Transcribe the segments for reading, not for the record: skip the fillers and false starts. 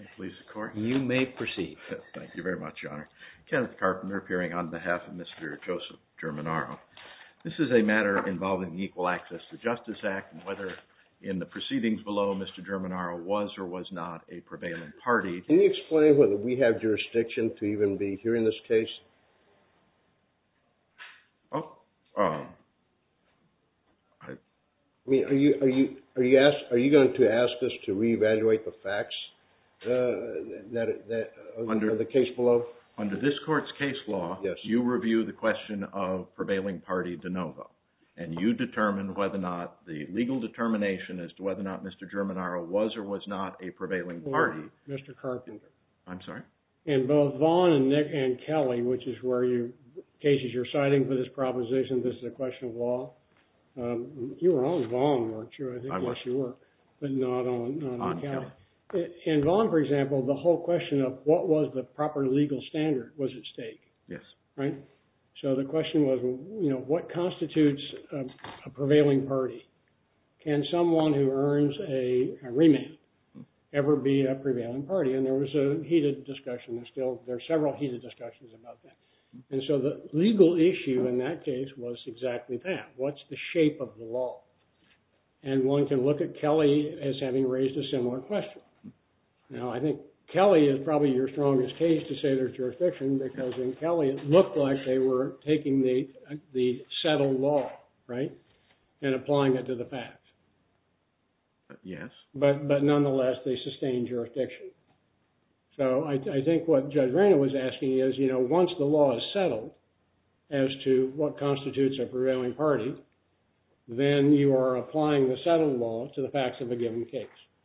Please, the court. You may proceed. Thank you very much, Your Honor. Kenneth Carpenter, appearing on behalf of Mr. Joseph Germinaro. This is a matter involving the Equal Access to Justice Act and whether in the proceedings below Mr. Germinaro was or was not a prevailing party. Can you explain whether we have jurisdiction to even be hearing this case? I mean, are you going to ask us to reevaluate the facts of the case below? Under this court's case law, yes. You review the question of prevailing party de novo, and you determine whether or not the legal determination as to whether or not Mr. Germinaro was or was not a prevailing party. Mr. Carpenter. I'm sorry? In both Vaughn and Nick and Kelly, which is where cases you're citing for this proposition, this is a question of law. You were on Vaughn, weren't you? I think yes, you were, but not on Kelly. Kelly. In Vaughn, for example, the whole question of what was the proper legal standard was at stake. Yes. Right? So the question was, what constitutes a prevailing party? Can someone who earns a remand ever be a prevailing party? And there was a heated discussion. There are several heated discussions about that. And so the legal issue in that case was exactly that. What's the shape of the law? And one can look at Kelly as having raised a similar question. Now, I think Kelly is probably your strongest case to say there's jurisdiction, because in Kelly it looked like they were taking the settled law, right, and applying it to the facts. Yes. But nonetheless, they sustained jurisdiction. So I think what Judge Rayner was asking is, once the law is settled as to what constitutes a prevailing party, then you are applying the settled law to the facts of a given case.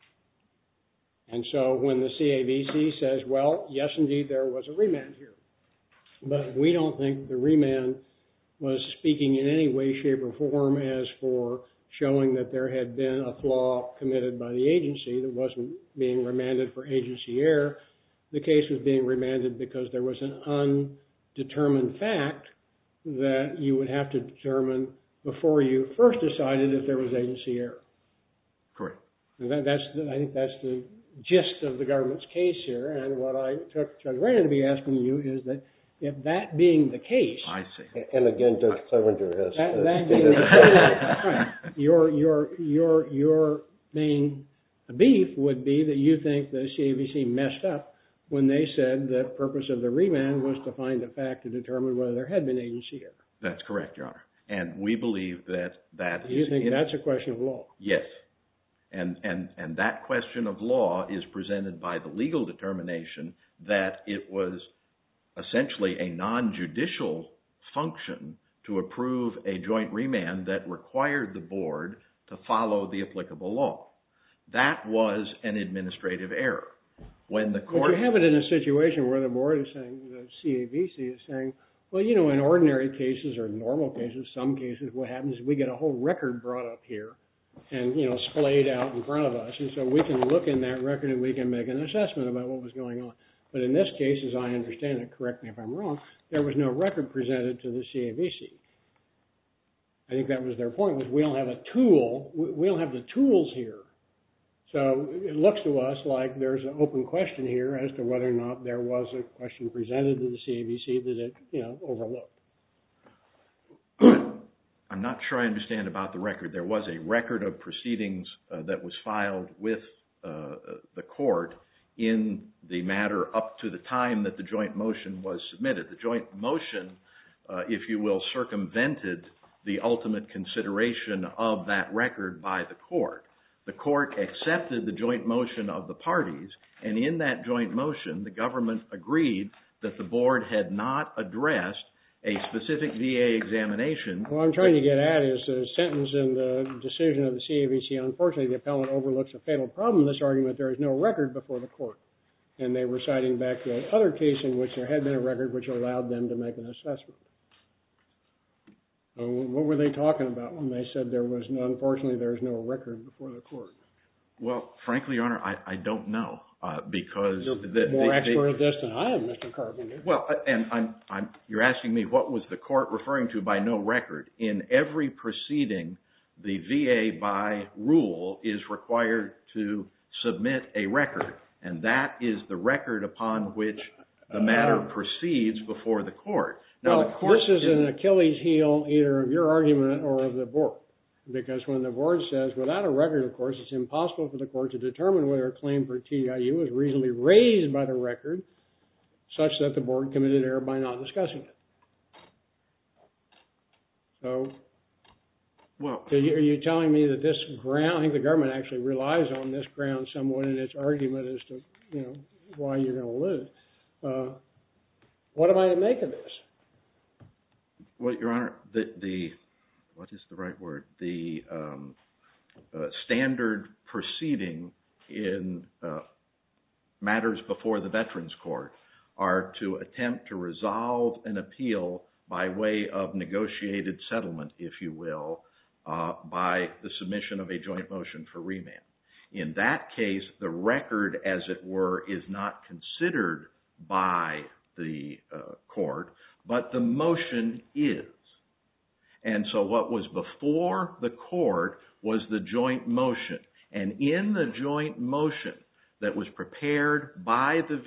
And so when the CAVC says, well, yes, indeed, there was a remand here, but we don't think the remand was speaking in any way, shape, or form as for showing that there had been a flaw committed by the agency that wasn't being remanded for agency error. The case was being remanded because there was an undetermined fact that you would have to determine before you first decided if there was agency error. Correct. And I think that's the gist of the government's case here. And what I took Judge Rayner to be asking you is that if that being the case, I see. And again, Judge Clevenger has that being the case, right, your main beef would be that you think the CAVC messed up when they said the purpose of the remand was to find a fact to determine whether there had been agency error. That's correct, Your Honor. And we believe that Do you think that's a question of law? Yes. And that question of law is presented by the legal determination that it was essentially a non-judicial function to approve a joint remand that required the board to follow the applicable law. That was an administrative error. When the court... But you have it in a situation where the board is saying, the CAVC is saying, well, in ordinary cases or normal cases, some cases, what happens is we get a whole record brought up here and, splayed out in front of us. And so we can look in that record and we can make an assessment about what was going on. But in this case, as I understand it, correct me if I'm wrong, there was no record presented to the CAVC. I think that was their point, was we don't have a tool, we don't have the tools here. So it looks to us like there's an open question here as to whether or not there was a question presented to the CAVC that it, overlooked. I'm not sure I understand about the record. There was a record of proceedings that was filed with the court in the matter up to the time that the joint motion was submitted. The joint motion, if you will, circumvented the ultimate consideration of that record by the court. The court accepted the joint motion of the parties, and in that joint motion, the government agreed that the board had not addressed a specific VA examination. What I'm trying to get at is a sentence in the decision of the CAVC. Unfortunately, the appellant overlooks a fatal problem in this argument. There is no record before the court. And they were citing back to another case in which there had been a record which allowed them to make an assessment. What were they talking about when they said unfortunately, there is no record before the court? Well, frankly, Your Honor, I don't know because... You're more expert at this than I am, Mr. Carpenter. Well, and you're asking me what was the court referring to by no record. In every proceeding, the VA by rule is required to submit a record. And that is the record upon which the matter proceeds before the court. Now, well, this is an Achilles heel either of your argument or of the board. Because when the board says, without a record, of course, it's impossible for the court to determine whether a claim for TDIU is reasonably raised by the record such that the board committed error by not discussing it. So, are you telling me that this ground, I think the government actually relies on this ground somewhat in its argument as to, why you're going to lose. What am I to make of this? Well, Your Honor, what is the right word? The standard proceeding in matters before the Veterans Court are to attempt to resolve an appeal by way of negotiated settlement, if you will, by the submission of a joint motion for remand. In that case, the record, as it were, is not considered by the court, but the motion is. And so what was before the court was the joint motion. And in the joint motion that was prepared by the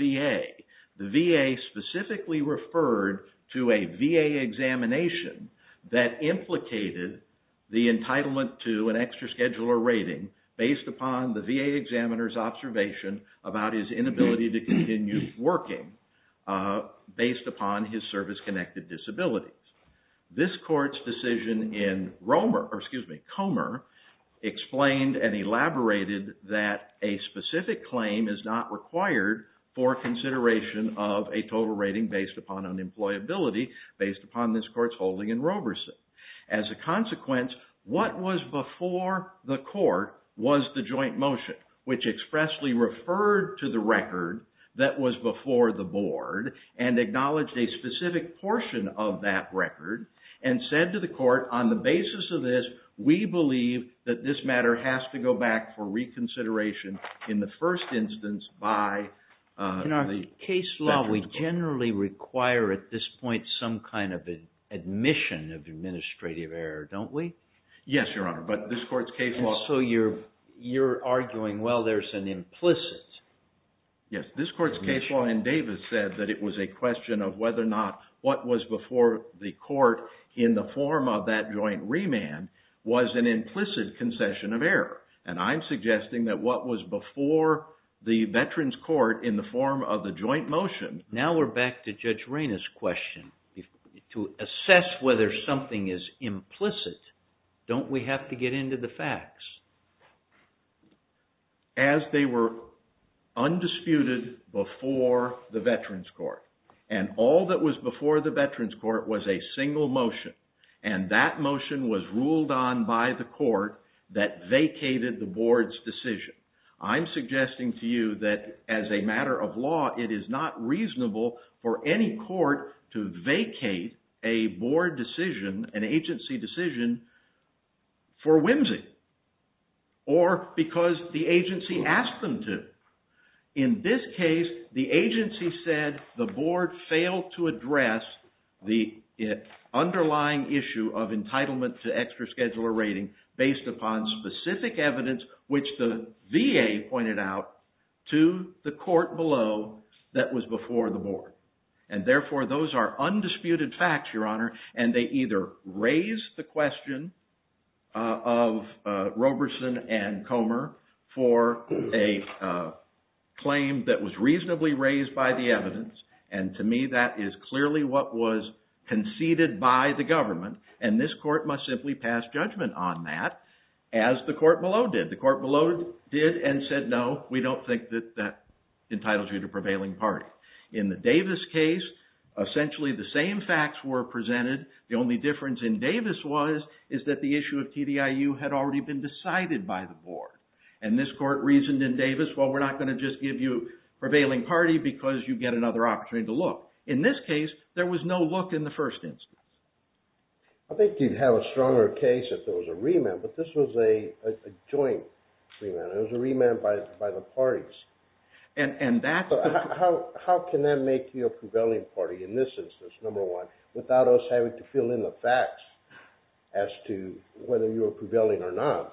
VA specifically referred to a VA examination that implicated the entitlement to an extra scheduler rating based upon the VA examiner's observation about his inability to continue working based upon his service-connected disabilities. This court's decision in Comer explained and elaborated that a specific claim is not required for consideration of a total rating based upon unemployability based upon this court's holding in Roberson. As a consequence, what was before the court was the joint motion, which expressly referred to the record that was before the board and acknowledged a specific portion of that record and said to the court, on the basis of this, we believe that this matter has to go back for reconsideration in the first instance by in our case law, we generally require at this point some kind of an admission of administrative error, don't we? Yes, Your Honor, but this court's case law... So you're arguing, well, there's an implicit. Yes, this court's case law in Davis said that it was a question of whether or not what was before the court in the form of that joint remand was an implicit concession of error. And I'm suggesting that what was before the Veterans Court in the form of the joint motion... Now we're back to Judge Reyna's question. To assess whether something is implicit, don't we have to get into the facts? As they were undisputed before the Veterans Court, and all that was before the Veterans Court was a single motion, and that motion was ruled on by the court that vacated the board's decision. I'm suggesting to you that as a matter of law, it is not reasonable for any court to vacate a board decision, an agency decision, for whimsy, or because the agency asked them to. In this case, the agency said the board failed to address the underlying issue of entitlement to extra scheduler rating based upon specific evidence which the VA pointed out to the court below that was before the board. And therefore, those are undisputed facts, Your Honor, and they either raise the question of Roberson and Comer for a claim that was reasonably raised by the evidence, and to me that is clearly what was conceded by the government, and this court must simply pass judgment on that, as the court below did. The court below did and said, no, we don't think that that entitles you to prevailing party. In the Davis case, essentially the same facts were presented. The only difference in Davis is that the issue of TDIU had already been decided by the board. And this court reasoned in Davis, well, we're not going to just give you prevailing party because you get another opportunity to look. In this case, there was no look in the first instance. I think you'd have a stronger case if there was a remand, but this was a joint remand. It was a remand by the parties. And that's... So how can that make you a prevailing party in this instance, number one, without us having to fill in the facts as to whether you were prevailing or not?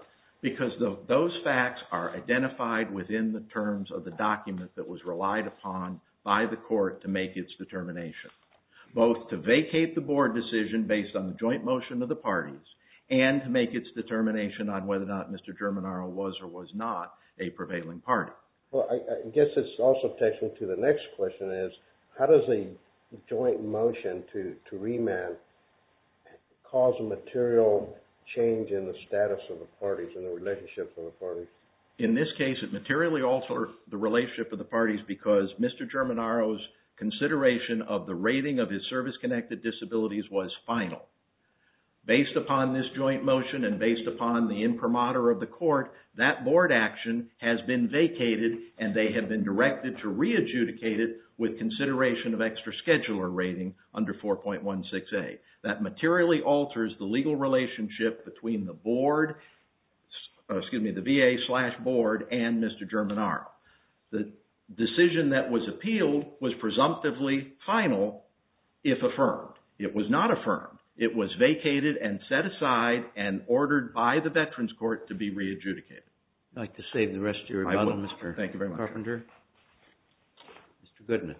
Because those facts are identified within the terms of the document that was relied upon by the court to make its determination, both to vacate the board decision based on the joint motion of the parties and to make its determination on whether or not Mr. Germinaro was or was not a prevailing party. Well, I guess it's also takes me to the next question is, how does a joint motion to remand cause a material change in the status of the parties and the relationships of the parties? In this case, it materially altered the relationship of the parties because Mr. Germinaro's consideration of the rating of his service-connected disabilities was final. Based upon this joint motion and based upon the imprimatur of the court, that board action has been vacated and they have been directed to re-adjudicate it with consideration of extra scheduler rating under 4.16a. That materially alters the legal relationship between the board, the VA/board and Mr. Germinaro. The decision that was appealed was presumptively final if affirmed. It was not affirmed. It was vacated and set aside and ordered by the Veterans Court to be re-adjudicated. I'd like to save the rest of your rebuttal, Mr. Thank you very much. Carpenter. Mr. Goodman.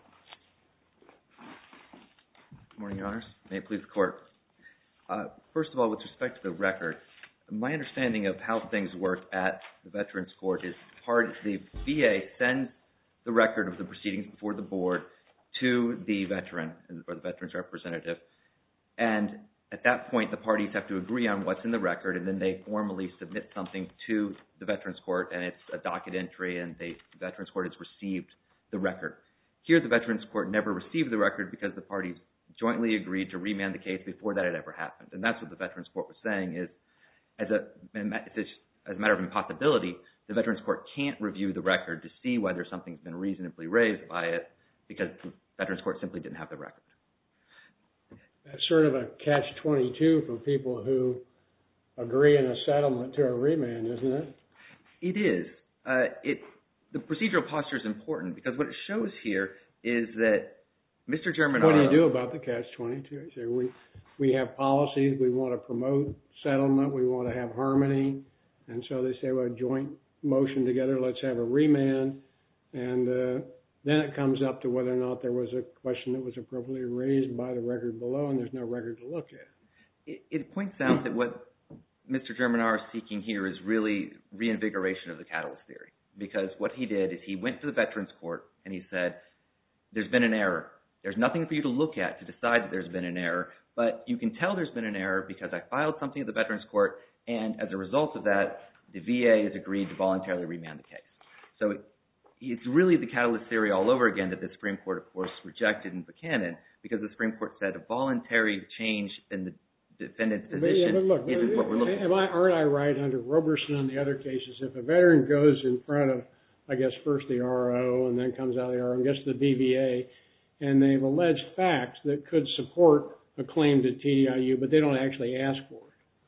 Good morning, Your Honors. May it please the Court. First of all, with respect to the record, my understanding of how things work at the Veterans Court is the VA sends the record of the proceedings before the board to the veteran or the veteran's representative, and at that point the parties have to agree on what's in the record, and then they formally submit something to the Veterans Court, and it's a docket entry, and the Veterans Court has received the record. Here the Veterans Court never received the record because the parties jointly agreed to remand the case before that had ever happened, and that's what the Veterans Court was saying is, as a matter of impossibility, the Veterans Court can't review the record to see whether something's been reasonably raised by it because the Veterans Court simply didn't have the record. That's sort of a catch-22 for people who agree in a settlement to a remand, isn't it? It is. The procedural posture is important because what it shows here is that Mr. Germinaro... What do you do about the catch-22? We have policies, we want to promote settlement, we want to have harmony, and so they say, well, joint motion together, let's have a remand, and then it comes up to whether or not there was a question that was appropriately raised by the record below, and there's no record to look at. It points out that what Mr. Germinaro is seeking here is really reinvigoration of the catalyst theory, because what he did is he went to the Veterans Court and he said, there's been an error. There's nothing for you to look at to decide that there's been an error, but you can tell there's been an error because I filed something at the Veterans Court, and as a result of that, the VA has agreed to voluntarily remand the case. So it's really the catalyst theory all over again that the Supreme Court, of course, rejected in Buchanan because the Supreme Court said a voluntary change in the defendant's position isn't what we're looking for. Aren't I right under Roberson and the other cases, if a veteran goes in front of, I guess, first the RO and then comes out of the RO and gets to the BVA, and they've alleged facts that could support a claim to TDIU, but they don't actually ask for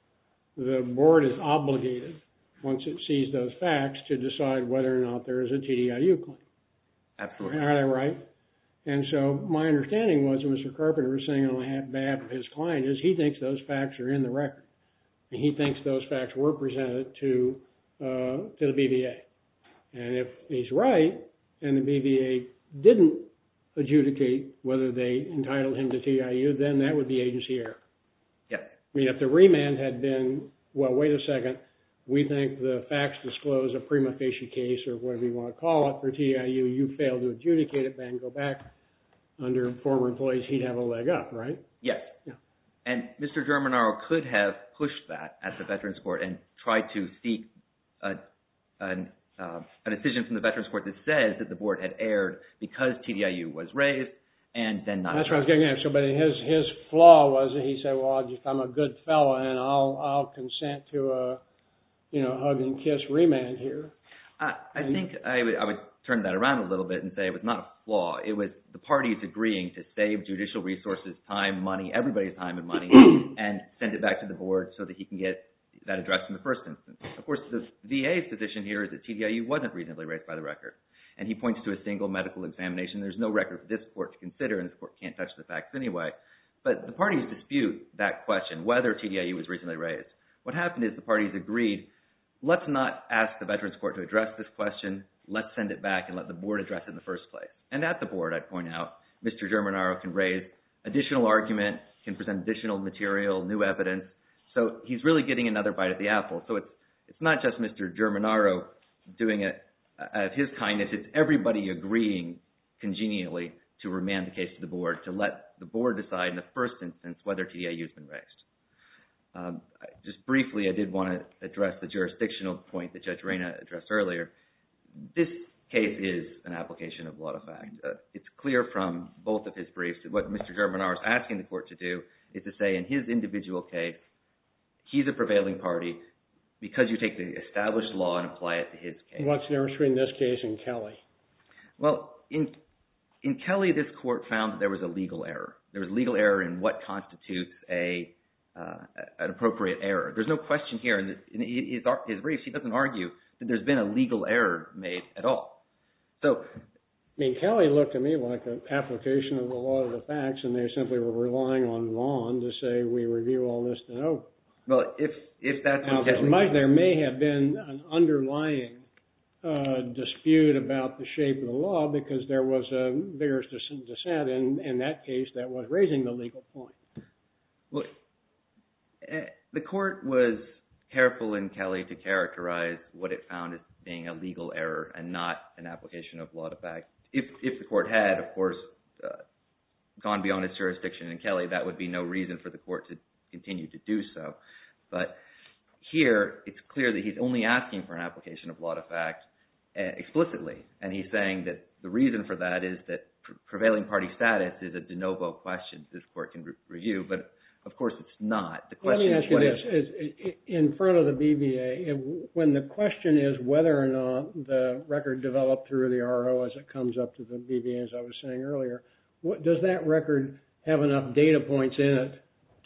it. The board is obligated, once it sees those facts, to decide whether or not there is a TDIU claim. Absolutely. Are they right? And so my understanding was, Mr. Carpenter was saying on behalf of his client, is he thinks those facts are in the record. And he thinks those facts were presented to the BVA. And if he's right, and the BVA didn't adjudicate whether they entitled him to TDIU, then that would be agency error. Yes. I mean, if the remand had been, well, wait a second, we think the facts disclose a prima facie case, or whatever you want to call it, for TDIU, you failed to adjudicate it, then go back under former employees, he'd have a leg up, right? Yes. Yeah. And Mr. Germinaro could have pushed that at the Veterans Court and tried to seek a decision from the Veterans Court that says that the board had erred because TDIU was raised and then not. That's what I was getting at. So, but his flaw was that he said, well, I'm a good fella and I'll consent to a, hug and kiss remand here. I think I would turn that around a little bit and say it was not a flaw. It was the parties agreeing to save judicial resources, time, money, everybody's time and money, and send it back to the board so that he can get that addressed in the first instance. Of course, the VA's position here is that TDIU wasn't reasonably raised by the record. And he points to a single medical examination. There's no record for this court to consider, and this court can't touch the facts anyway. But the parties dispute that question, whether TDIU was reasonably raised. What happened is the parties agreed let's not ask the Veterans Court to address this question. Let's send it back and let the board address it in the first place. And at the board, I'd point out, Mr. Germanaro can raise additional argument, can present additional material, new evidence. So he's really getting another bite at the apple. So it's not just Mr. Germanaro doing it out of his kindness. It's everybody agreeing congenially to remand the case to the board, to let the board decide in the first instance whether TDIU has been raised. Just briefly, I did want to address the jurisdictional point that Judge Reyna addressed earlier. This case is an application of law to fact. It's clear from both of his briefs that what Mr. Germanaro is asking the court to do is to say in his individual case, he's a prevailing party because you take the established law and apply it to his case. What's the difference between this case and Kelly? Well, in Kelly, this court found that there was a legal error. There was legal error in what constitutes an appropriate error. There's no question here. In his briefs, he doesn't argue that there's been a legal error made at all. So, I mean, Kelly looked to me like an application of the law to the facts, and they simply were relying on Vaughn to say we review all this to know. Well, if that's now, what Kelly... there may have been an underlying dispute about the shape of the law because there was a vigorous dissent in that case that was raising the legal point. Well, the court was careful in Kelly to characterize what it found as being a legal error and not an application of law to fact. If the court had, of course, gone beyond its jurisdiction in Kelly, that would be no reason for the court to continue to do so. But here, it's clear that he's only asking for an application of law to fact explicitly, and he's saying that the reason for that is that prevailing party status is a de novo question this court can review, but of course it's not. The question Let me ask you this. In front of the BVA, when the question is whether or not the record developed through the RO as it comes up to the BVA, as I was saying earlier, does that record have enough data points in it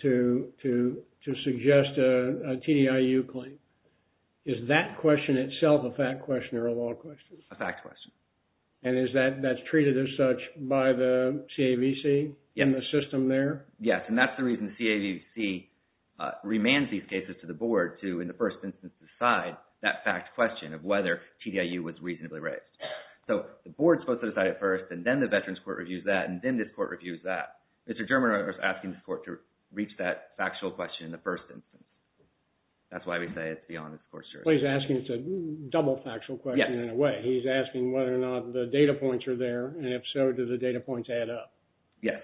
to suggest a TDIU claim? Is that question itself a fact question or a law question? A fact question. And is that's treated as such by the CAVC in the system there? Yes, and that's the reason the CAVC remands these cases to the board to, in the first instance, decide that fact question of whether TDIU was reasonably raised. So the board's supposed to decide it first, and then the Veterans Court reviews that, and then this court reviews that. Mr. Germanaro is asking this court to reach that factual question in the first instance. That's why we say it's beyond this court's jurisdiction. Well, he's asking it's a double factual question in a way. He's asking whether or not the data points are there, and if so, do the data points add up? Yes.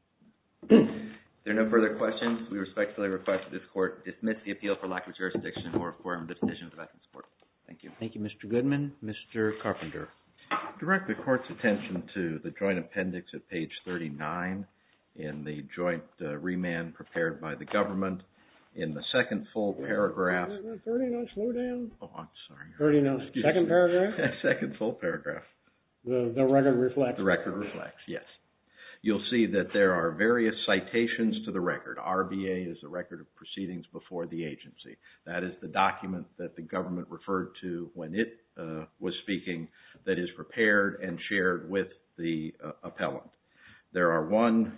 If there are no further questions, we respectfully request that this court dismiss the appeal for lack of jurisdiction or affirm the decision of the Veterans Court. Thank you. Thank you, Mr. Goodman. Mr. Carpenter. Direct the court's attention to the joint appendix at page 39 in the joint remand prepared by the government. In the second full paragraph. 39, slow down. Oh, I'm sorry. 39. Second paragraph? Second full paragraph. The record reflects. The record reflects, yes. You'll see that there are various citations to the record. RBA is a record of proceedings before the agency. That is the document that the government referred to when it was speaking that is prepared and shared with the appellant. There are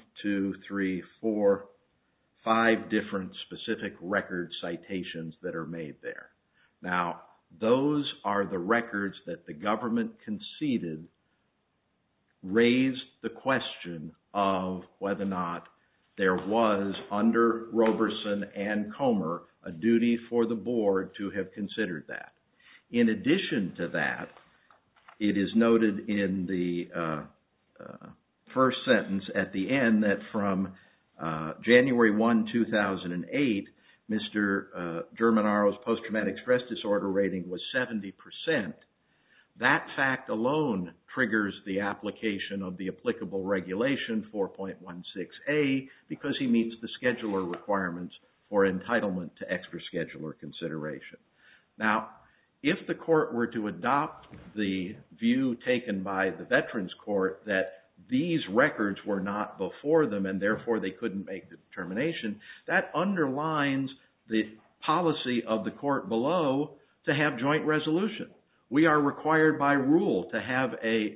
5 different specific record citations that are made there. Now, those are the records that the government conceded raised the question of whether or not there was, under Roberson and Comer, a duty for the board to have considered that. In addition to that, it is noted in the first sentence at the end that from January 1, 2008, Mr. Germanaro's post-traumatic stress disorder rating was 70%. That fact alone triggers the application of the applicable regulation 4.16a because he meets the scheduler requirements for entitlement to extra scheduler consideration. Now, if the court were to adopt the view taken by the Veterans Court that these records were not before them and therefore they couldn't make the determination, that underlines the policy of the court below to have joint resolution. We are required by rule to have a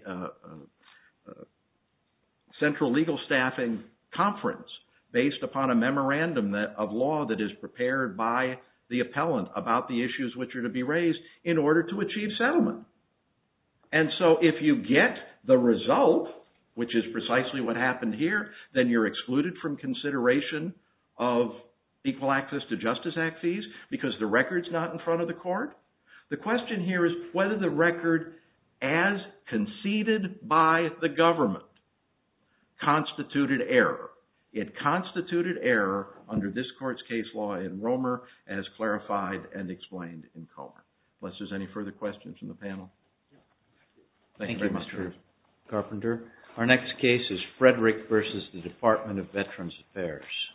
central legal staffing conference based upon a memorandum of law that is prepared by the appellant about the issues which are to be raised in order to achieve settlement. And so if you get the result, which is precisely what happened here, then you're excluded from consideration of Equal Access to Justice Act fees because the record's not in front of the court. The question here is whether the record, as conceded by the government, constituted error. It constituted error under this court's case law in Romer, as clarified and explained in Comer. Unless there's any further questions from the panel. Thank you very much, Mr. Carpenter. Our next case is Frederick versus the Department of Veterans Affairs.